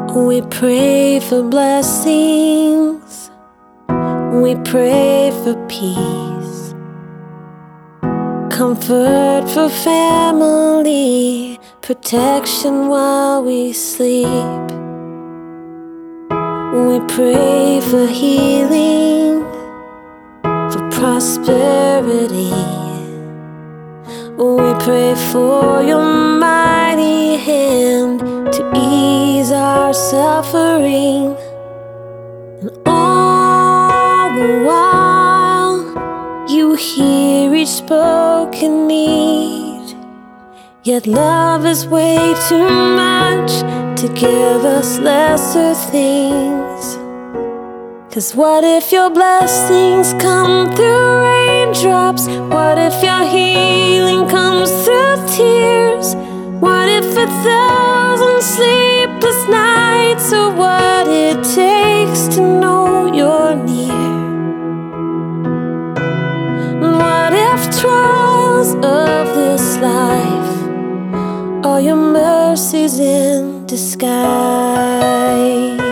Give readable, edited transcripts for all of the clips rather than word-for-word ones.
We pray for blessings, we pray for peace, comfort for family, protection while we sleep. We pray for healing, for prosperity. We pray for your mighty hand to ease our suffering. And all the while you hear each spoken need. Yet love is way too much to give us lesser things. 'Cause what if your blessings come through raindrops? What if your healing comes through tears? What if 1,000 sleepless nights are what it takes to know you're near? And what if trials of this life are your mercies in disguise?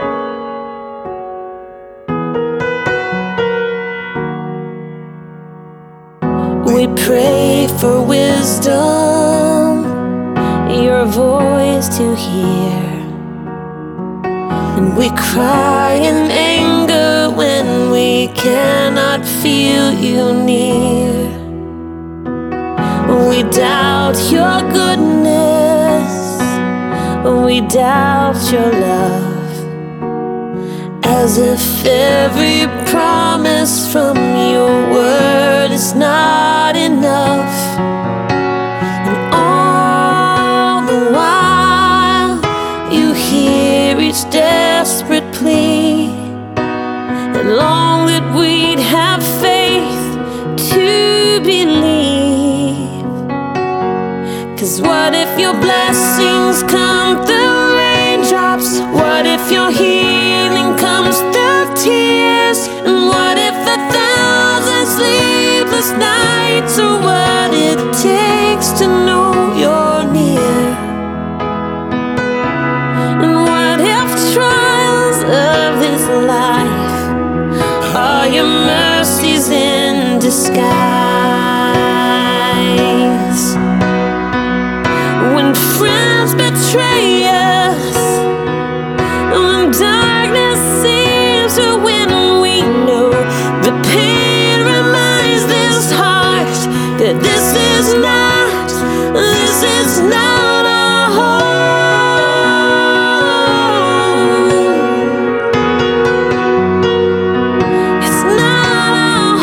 We pray for wisdom, your voice to hear. And we cry in anger when we cannot feel you near. We doubt your goodness, we doubt your love, as if every promise from your word is not enough. And all the while you hear each desperate plea, and long that we'd have faith to believe. 'Cause what if your blessings come through raindrops? What if your healing comes through tears? And what if 1,000 sleepless nights are what it takes to know you're near? And what if trials of this life are your mercies in disguise? When friends betray us, when darkness seems to win, we know the pain reminds this heart that this is not our home. It's not our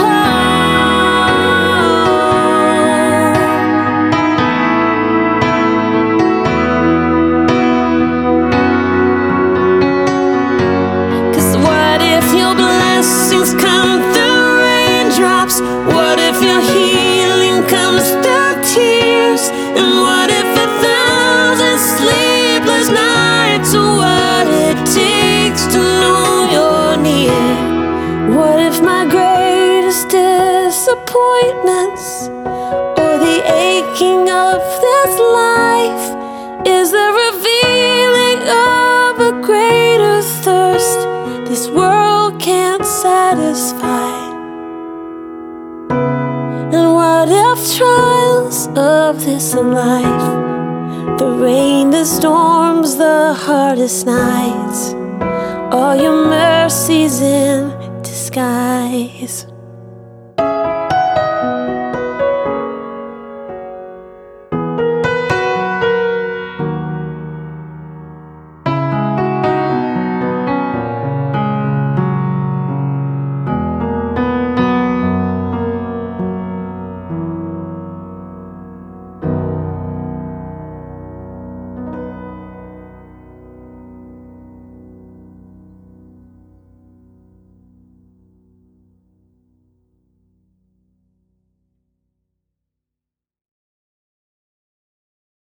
home. 'Cause what if your blessings come through raindrops? What if your healing comes through tears? And what if 1,000 sleepless nights are what it takes to know you're near? What if my greatest disappointments or the aching of this life is the revealing of a greater thirst this world can't satisfy? And what if trials of this life, the rain, the storms, the hardest nights, are your mercies in disguise?